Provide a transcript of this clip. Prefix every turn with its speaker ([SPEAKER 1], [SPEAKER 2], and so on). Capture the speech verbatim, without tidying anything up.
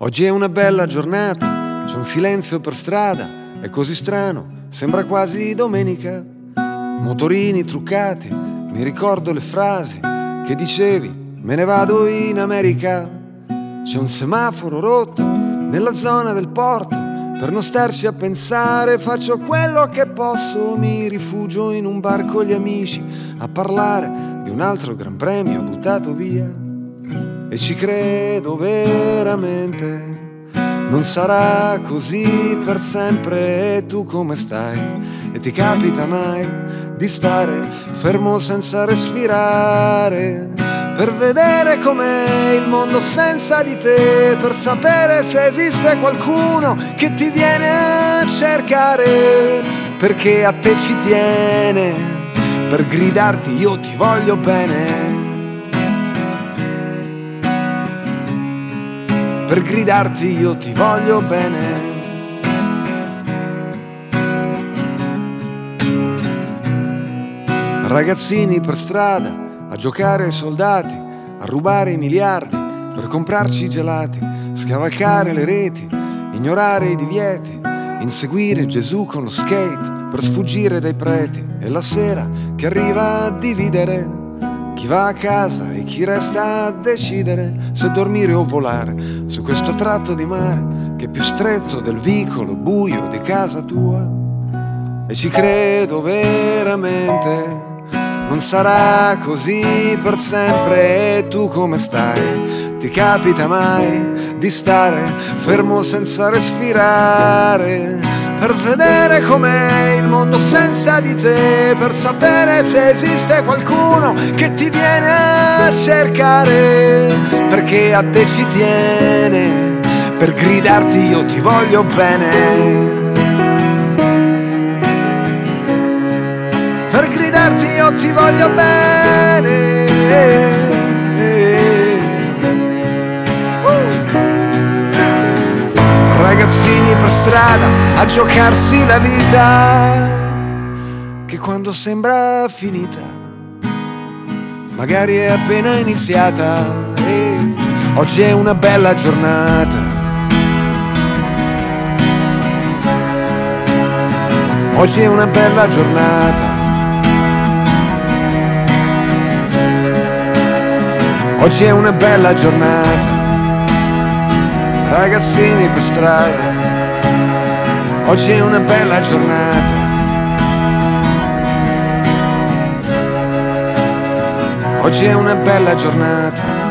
[SPEAKER 1] Oggi è una bella giornata, c'è un silenzio per strada, è così strano, sembra quasi domenica. Motorini truccati, mi ricordo le frasi che dicevi, me ne vado in America. C'è un semaforo rotto nella zona del porto, per non starci a pensare faccio quello che posso. Mi rifugio in un bar con gli amici a parlare di un altro gran premio buttato via. E ci credo veramente, non sarà così per sempre. E tu come stai? E ti capita mai di stare fermo senza respirare, per vedere com'è il mondo senza di te, per sapere se esiste qualcuno che ti viene a cercare, perché a te ci tiene, per gridarti io ti voglio bene, per gridarti io ti voglio bene. Ragazzini per strada a giocare ai soldati, a rubare i miliardi per comprarci i gelati, scavalcare le reti, ignorare i divieti, inseguire Gesù con lo skate per sfuggire dai preti. E la sera che arriva a dividere chi va a casa e chi resta a decidere se dormire o volare su questo tratto di mare che è più stretto del vicolo buio di casa tua. E ci credo veramente, non sarà così per sempre. E tu come stai? Ti capita mai di stare fermo senza respirare, per vedere com'è il mondo senza di te, per sapere se esiste qualcuno che ti viene a cercare, perché a te ci tiene, per gridarti io ti voglio bene, per gridarti io ti voglio bene. Ragazzini per strada a giocarsi la vita, che quando sembra finita magari è appena iniziata. E oggi è una bella giornata, oggi è una bella giornata, oggi è una bella giornata. Ragazzini per strada, oggi è una bella giornata, oggi è una bella giornata.